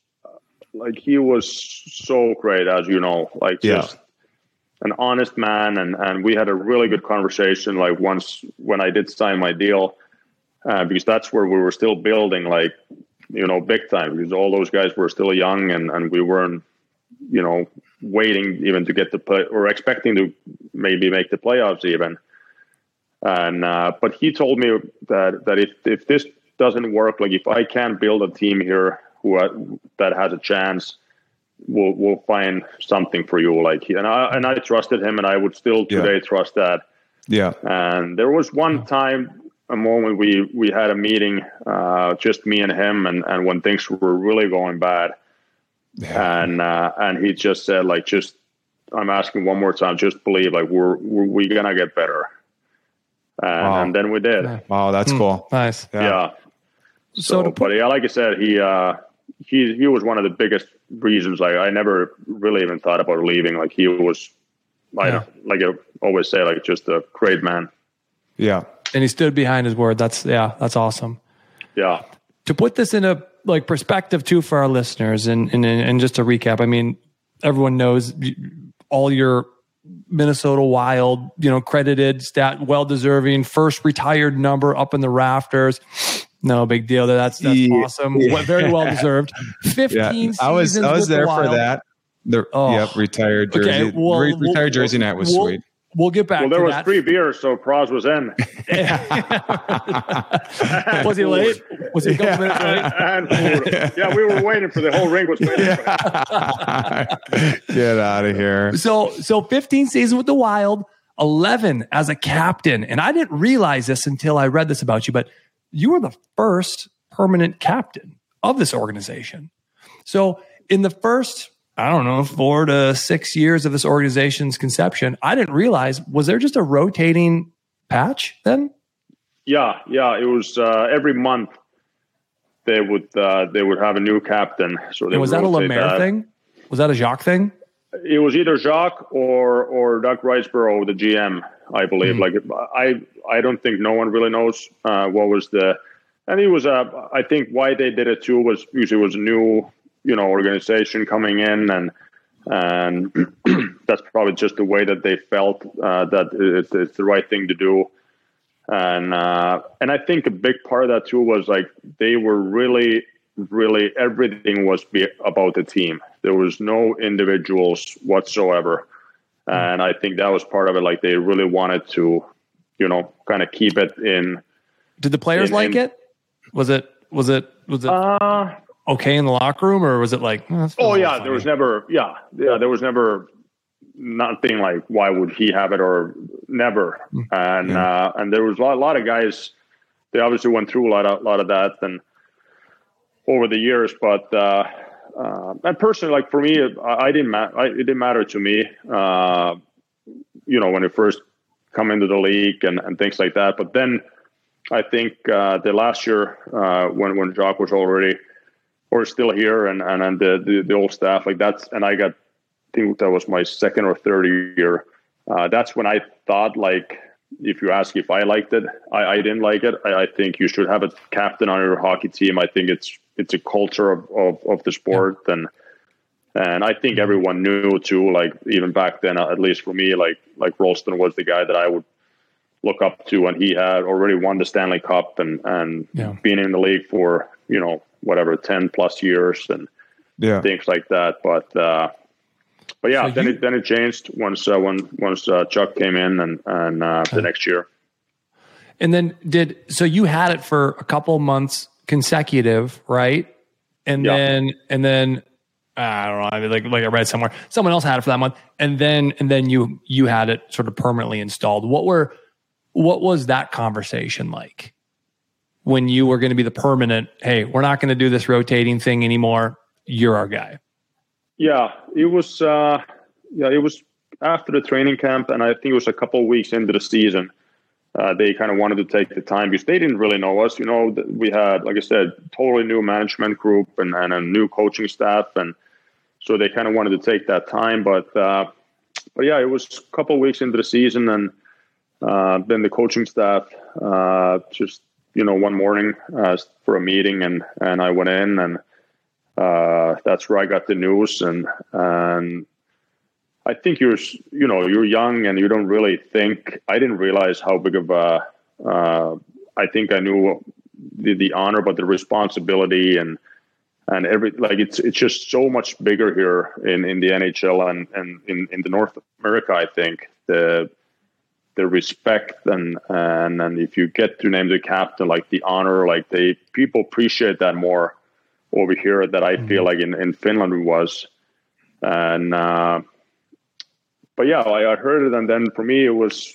so great, as just an honest man. And we had a really good conversation, like once when I did sign my deal, because that's where we were still building, like, big time, because all those guys were still young and we weren't, waiting even to get the play or expecting to maybe make the playoffs even. And, but he told me that if this doesn't work, like if I can't build a team here that has a chance, we'll find something for you. Like, and I trusted him, and I would still today trust that. Yeah. And there was one time, a moment we had a meeting, just me and him, and when things were really going bad, and he just said, like, I'm asking one more time, just believe, like we're gonna get better. And then we did. Wow, that's cool. Nice. Yeah. But like I said, he was one of the biggest reasons. Like I never really even thought about leaving. Like he was, like I always say, like just a great man. Yeah. And he stood behind his word. That's awesome. Yeah. To put this in a perspective too for our listeners, and just to recap, I mean, everyone knows all your Minnesota Wild, credited stat, well-deserving, first retired number up in the rafters. No big deal. That's awesome. Yeah. Very well-deserved. 15 seasons I was there for that. Retired jersey. Okay, retired jersey night was sweet. We'll get back to that. Well, there was free beer, so Praz was in. Was he late? Was he a couple minutes late? And food. Yeah, we were waiting for the whole ring was waiting for him. Get out of here. So 15 seasons with the Wild, 11 as a captain. And I didn't realize this until I read this about you, but you were the first permanent captain of this organization. So in the first, 4 to 6 years of this organization's conception, I didn't realize, was there just a rotating patch then? Yeah. It was every month they would have a new captain. So was that a Lemaire thing? Was that a Jacques thing? It was either Jacques or Doug Riceborough, the GM, I believe. Like I don't think no one really knows what was and he was I think why they did it too was because it was a new organization coming in, and that's probably just the way that they felt that it's the right thing to do. And I think a big part of that too was like they were really, really, everything was about the team. There was no individuals whatsoever. And I think that was part of it. Like they really wanted to, kind of keep it in. Did the players like it? Was it okay in the locker room, or was it like, there was never, there was never nothing like, why would he have it, or never. And there was a lot of guys, they obviously went through a lot of that and over the years, but, and personally, like for me, it didn't matter to me, when it first come into the league and things like that. But then I think the last year when Jacques was already or still here, and the old staff like that's, and I think that was my second or third year. That's when I thought, like, if you ask if I liked it, I didn't like it. I think you should have a captain on your hockey team. I think it's a culture of the sport, and I think everyone knew too. Like even back then, at least for me, like Rolston was the guy that I would look up to, and he had already won the Stanley Cup and been in the league for 10 plus years and things like that. But yeah, so then it changed once Chuck came in and the next year. And then you had it for a couple of months consecutive, right? And then I don't know. I mean, like I read somewhere, someone else had it for that month, and then you had it sort of permanently installed. What was that conversation like when you were going to be the permanent? Hey, we're not going to do this rotating thing anymore. You're our guy. Yeah, it was. It was after the training camp, and I think it was a couple of weeks into the season. They kind of wanted to take the time because they didn't really know us. We had, like I said, totally new management group and a new coaching staff, and so they kind of wanted to take that time. But yeah, it was a couple of weeks into the season, and then the coaching staff just one morning for a meeting, and I went in, and that's where I got the news, and I think you're young and you don't really think. I didn't realize how big of I think I knew the honor, but the responsibility and it's just so much bigger here in the NHL and in the North America. I think the respect and if you get to name the captain, like the honor, like people appreciate that more over here that I feel like in Finland it was. And but yeah, I heard it, and then for me it was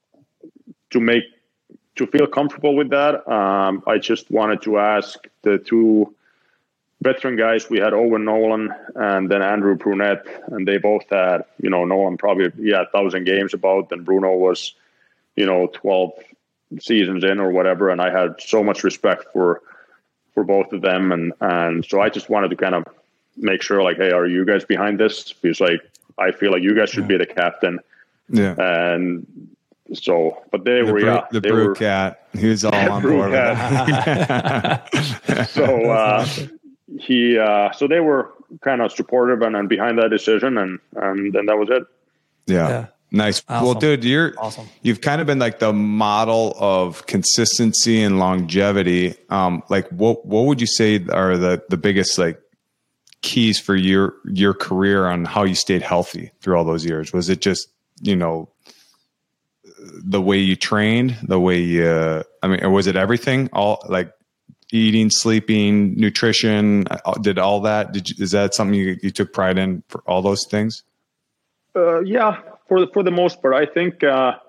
to feel comfortable with that. I just wanted to ask the two veteran guys. We had Owen Nolan and then Andrew Brunette, and they both had, Nolan probably 1,000 games about, and Bruno was 12 seasons in or whatever, and I had so much respect for both of them, and so I just wanted to kind of make sure, like, hey, are you guys behind this? Because like I feel like you guys should be the captain. Yeah. And so, but they were the Brew Cat. He was all on board with that. So they were kind of supportive and behind that decision, and then that was it. Yeah. Nice. Awesome. Well, dude, you've kind of been like the model of consistency and longevity. Like what would you say are the biggest like keys for your career on how you stayed healthy through all those years? Was it just, the way you trained, the way you, or was it everything? All like eating, sleeping, nutrition, did all that? Is that something you took pride in for all those things? Yeah. For the most part, I think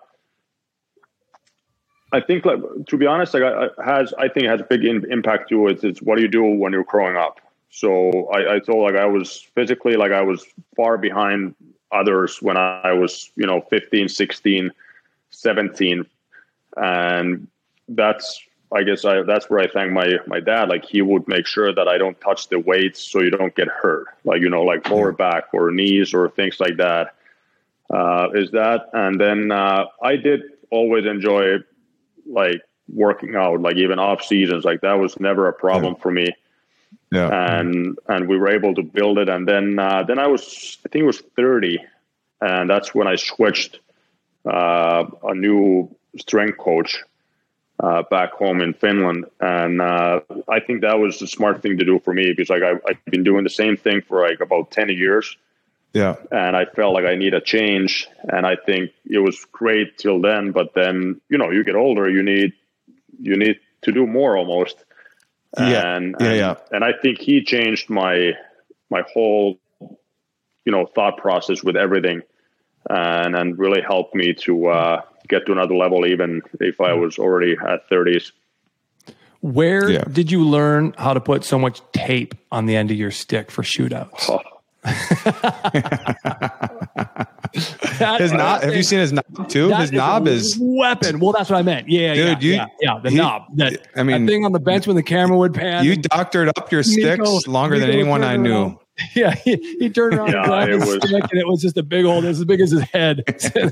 like, to be honest, like I think it has a big impact to it. It's what do you do when you're growing up? So I thought like I was physically, like I was far behind others when I was, 15, 16, 17. And that's where I thank my dad. Like he would make sure that I don't touch the weights so you don't get hurt. Like, like lower back or knees or things like that. And then I did always enjoy like working out, like even off seasons, like that was never a problem for me. Yeah. And we were able to build it. And then I think it was 30, and that's when I switched a new strength coach back home in Finland. And I think that was the smart thing to do for me, because like I've been doing the same thing for like about 10 years. Yeah. And I felt like I need a change, and I think it was great till then, but then, you get older, you need to do more almost. And I think he changed my whole, thought process with everything, and really helped me to get to another level, even if I was already at 30s. Where did you learn how to put so much tape on the end of your stick for shootouts? His knob. Have you seen his knob too? His knob is weapon. Well, that's what I meant. Yeah, dude. The knob. That thing on the bench when the camera would pan. You doctored up your sticks longer than anyone I knew. Around. Yeah, he turned around and grabbed his stick, and it was just a big hole as big as his head.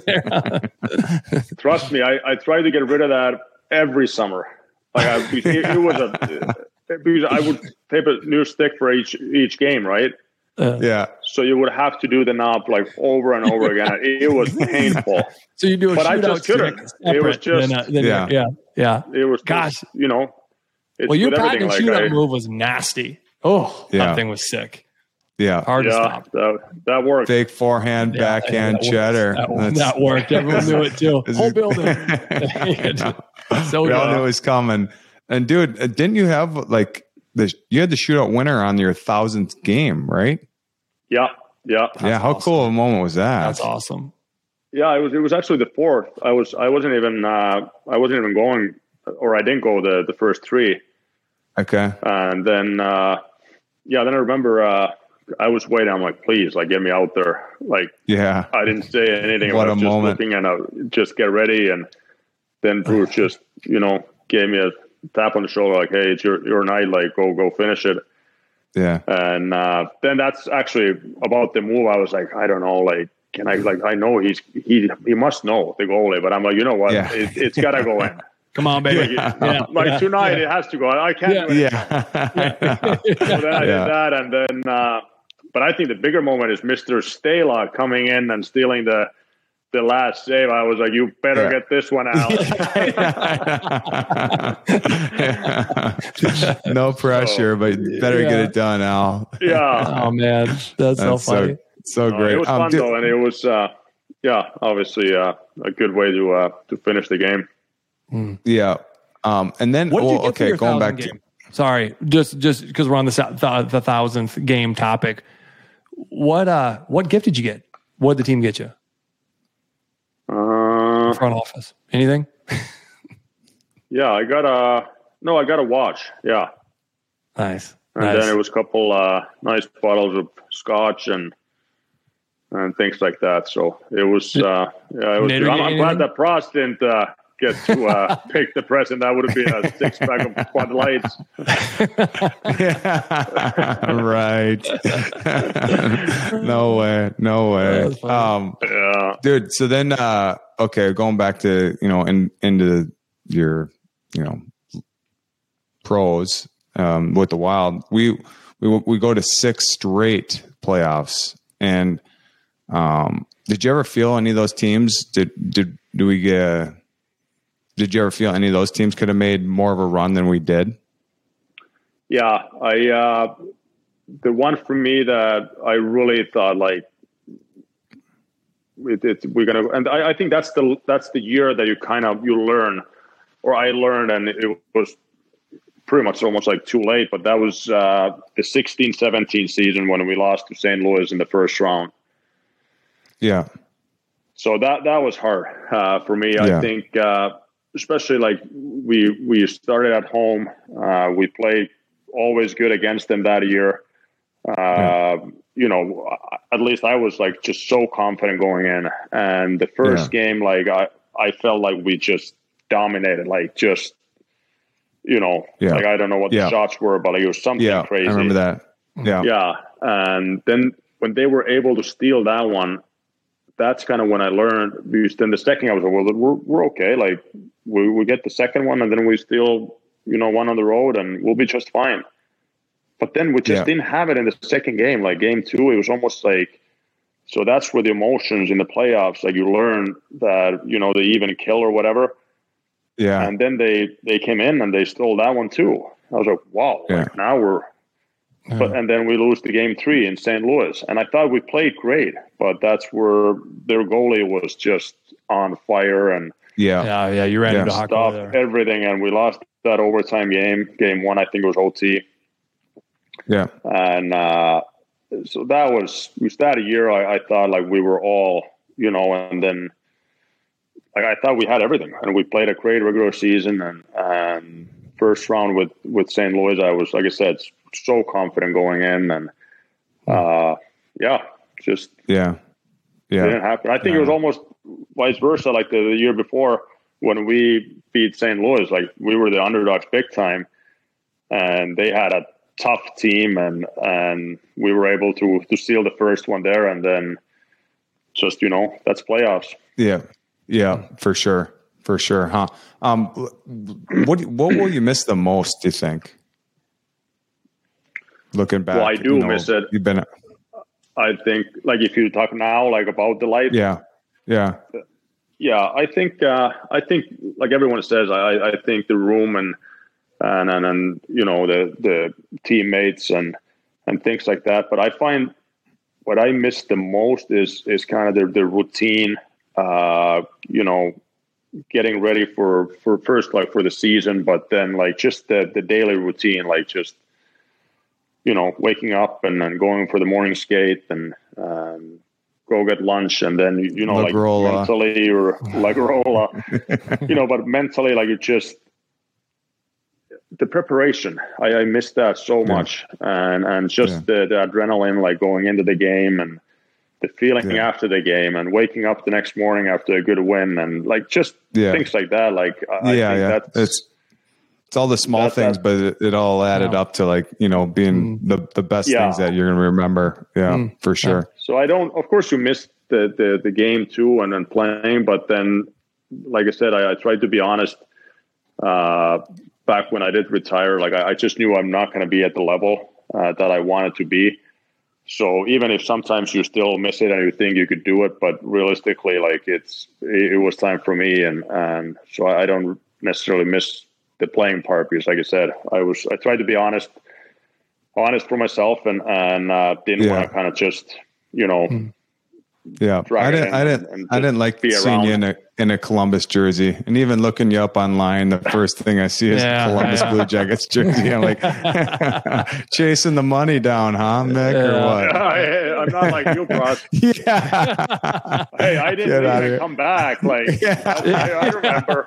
Trust me, I tried to get rid of that every summer. Like it was because I would tape a new stick for each game, right? Yeah. So you would have to do the knob like over and over again. It was painful. So you do a but I just couldn't. It was just yeah. It was gosh. Just, you know. Well, your patent and shootout move was nasty. Oh, that thing was sick. Yeah. Hard to stop. That worked. Fake forehand, backhand cheddar. That worked. Everyone knew it too. Whole building. So we all knew it was coming. And dude, didn't you have like you had the shootout winner on your 1000th game, right? Yeah. How awesome. Cool of a moment was that? That's awesome. Yeah, it was actually the 4th. I wasn't even going, or I didn't go the first 3. Okay. And then then I remember I was waiting. I'm like, please, like, get me out there. Like, yeah. I didn't say anything. What I was a just moment. looking and just get ready. And then Bruce just, gave me a tap on the shoulder, like, hey, it's your night. Like, go finish it. Yeah. And then that's actually about the move. I was like, I don't know, like, can I, like, I know he must know the goalie, but I'm like, you know what? Yeah. It's got to go in. Come on, baby. Like tonight, it has to go. I can't do it. So then I did that. And then, but I think the bigger moment is Mr. Stala coming in and stealing the last save. I was like, you better get this one out. No pressure, but you better get it done, Al. Yeah. Oh, man. That's so funny. So great. It was fun, though. And it was, obviously a good way to finish the game. Yeah. And then, going back to... Sorry, just because we're on the 1000th game topic. What gift did you get? What did the team get you? Front office. Anything? Yeah, I got a watch. Yeah. Nice. And then it was a couple nice bottles of scotch and things like that. So it was, it was. I'm glad that Prost didn't get to pick the present. That would have been a 6-pack of Bud Lights. Right. No way. Dude. So then, going back to into your pros with the Wild, we go to 6 straight playoffs, and did you ever feel any of those teams? Did you ever feel any of those teams could have made more of a run than we did? Yeah, the one for me that I really thought like we're gonna, and I think that's the year that you learn, or I learned, and it was pretty much almost like too late. But that was the 16-17 season when we lost to St. Louis in the first round. Yeah. So that was hard for me. Yeah. I think. Especially like we started at home. We played always good against them that year. At least I was like just so confident going in. And the first game, like I felt like we just dominated, like just, like I don't know what the shots were, but like it was something crazy. I remember that. Yeah. Yeah. And then when they were able to steal that one, that's kind of when I learned, because then the second I was like, well, we're okay. Like we get the second one and then we steal, one on the road and we'll be just fine. But then we just didn't have it in the second game. Like game 2, it was almost like, so that's where the emotions in the playoffs, like you learn that, the even kill or whatever. Yeah. And then they came in and they stole that one too. I was like, wow, like now we're, and then we lose the game 3 in St. Louis. And I thought we played great, but that's where their goalie was just on fire and you ran into stopped everything. And we lost that overtime game. Game 1, I think it was OT. Yeah. And so that was that a year I thought like we were all, and then like I thought we had everything and we played a great regular season and first round with St. Louis, I was, like I said, so confident going in and didn't happen. I think it was almost vice versa. Like the year before when we beat St. Louis, like we were the underdogs big time, and they had a tough team, and we were able to steal the first one there, and then just that's playoffs. Yeah, for sure, huh? What will you miss the most, do you think? Looking back, well, I do miss it. I think, like, if you talk now, like, about the life. Yeah. I think like everyone says, I think the room and the teammates and things like that. But I find what I miss the most is kind of the routine. Getting ready for first, like, for the season, but then, like, just the daily routine, like, just waking up and then going for the morning skate and go get lunch, and then like mentally, or like Rolla, but mentally, like, it just the preparation. I miss that so much, and just the adrenaline, like, going into the game, and the feeling after the game, and waking up the next morning after a good win, and, like, just things like that. Like, I think that's. It's all the small things, but it all added up to, like, being the best things that you're going to remember. Yeah, for sure. So of course you miss the game too, and then playing, but then, like I said, I tried to be honest, back when I did retire. Like, I just knew I'm not going to be at the level that I wanted to be. So even if sometimes you still miss it and you think you could do it, but realistically, like, it was time for me. And so I don't necessarily miss the playing part, because, like I said, I tried to be honest for myself, and didn't want to kind of just, I didn't like seeing you in a Columbus jersey, and even looking you up online, the first thing I see is Columbus Blue Jackets jersey. I'm like, chasing the money down, huh, Mick, or what? I'm not like you, Cross. Hey, I didn't even come back. Like, I remember.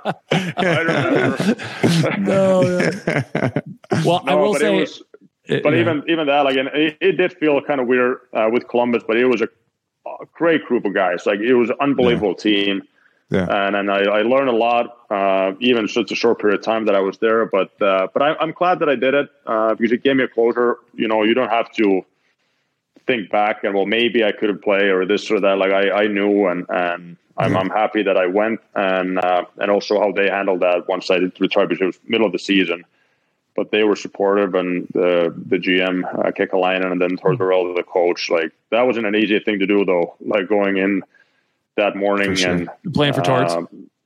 Well, I will say, even that, like, and it did feel kind of weird with Columbus, but it was a great group of guys. Like, it was an unbelievable team. Yeah. And I learned a lot, even such a short period of time that I was there. But I'm glad that I did it, because it gave me a closure. You don't have to think back and, well, maybe I could have played or this or that. Like, I knew, and I'm happy that I went, and also how they handled that once I did retire, because it was middle of the season. But they were supportive, and the GM, Kekalainen, and then Tortorella, the coach. Like, that wasn't an easy thing to do, though. Like, going in that morning and playing for Torts.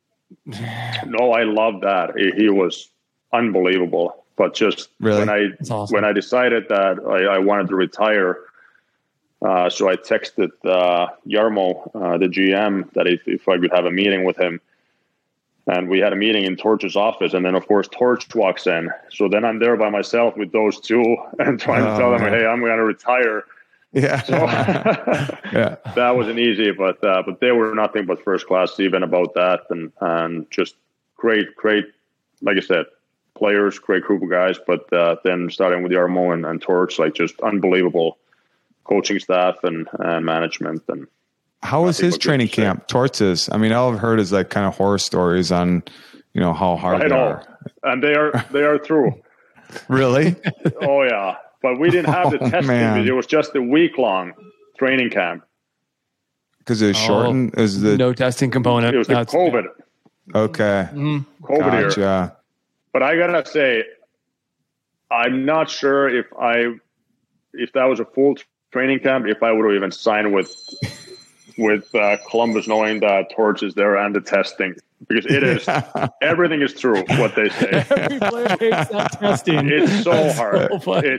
No, I love that. He was unbelievable. But just when I decided that I wanted to retire, so I texted Jarmo, the GM, that if I could have a meeting with him. And we had a meeting in Torch's office, and then, of course, Torch walks in. So then I'm there by myself with those two, and trying to tell them, hey, I'm going to retire. Yeah. So that wasn't easy, but they were nothing but first class even about that, and just great, like I said, players, great group of guys. But then starting with Jarmo and Torch, like, just unbelievable coaching staff and management. And how was his training camp? Torts' I mean, all I've heard is, like, kind of horror stories on, how hard they are. And they are through. Really? Oh yeah. But we didn't have the testing. It was just a week-long training camp. Because it was shortened? It was the no testing component. It was the COVID. Okay. COVID year. But I gotta say, I'm not sure if that was a full training camp, if I would have even signed with Columbus, knowing that Torch is there and the testing, because it is everything is true what they say. Every player hates that testing. It's so hard.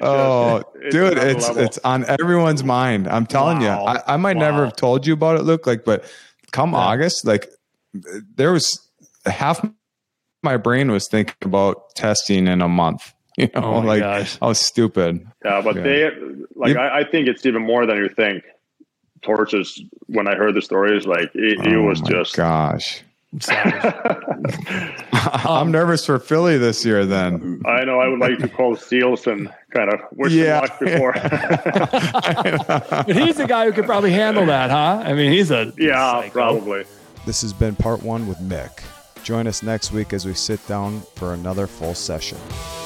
It's on everyone's mind. I'm telling you, I might never have told you about it, Luke. Like, but come August, like, there was half my brain was thinking about testing in a month. Gosh. I was stupid. Yeah, but I think it's even more than you think. Torches, when I heard the stories, like, he was just, gosh, I'm nervous for Philly this year then. I know. I would like to call Seals and kind of wish him luck before. But he's the guy who could probably handle that, huh? I mean, he's a psycho. Probably. This has been part 1 with Mick. Join us next week as we sit down for another full session.